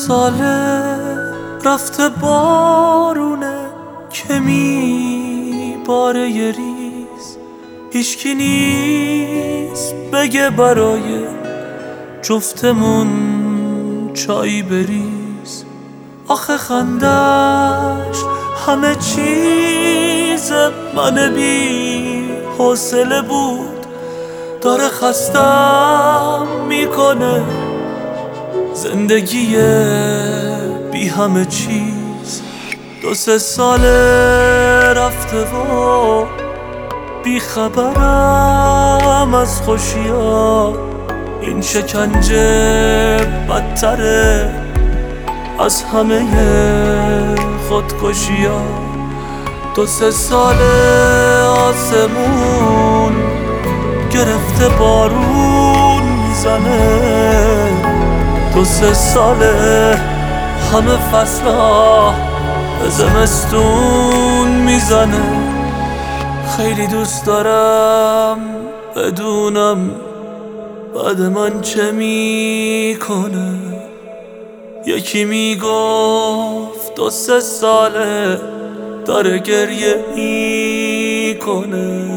ساله رفته بارونه که میباره یه ریز، هیچکی نیست بگه برای جفتمون چایی بریز. آخه خندش همه چیز من بی حوصله بود، داره خستم میکنه زندگی بی همه چیز. 2-3 ساله رفته و بی خبرم از خوشیا، این شکنجه بدتره از همه خودکشیا. 2-3 ساله آسمون گرفته بارون میزنه، 2-3 ساله همه فصلا به زمستون میزنه. خیلی دوست دارم بدونم بعد من چه میکنه. یکی میگفت 2-3 ساله داره گریه میکنه.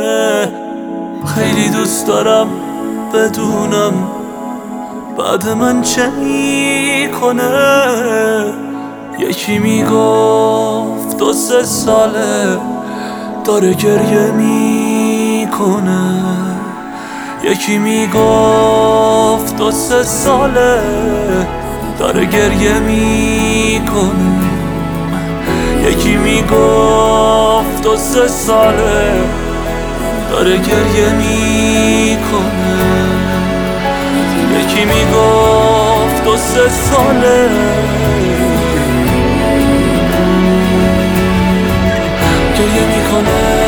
خیلی دوست دارم بدونم بعد من چه میکنه. یکی میگفت 2-3 ساله داره گریه میکنه. یکی میگفت 2-3 ساله داره گریه میکنه. یکی میگفت 2-3 ساله داره گریه میکنه. یکی میگفت 2-3 ساله گریه میکنه.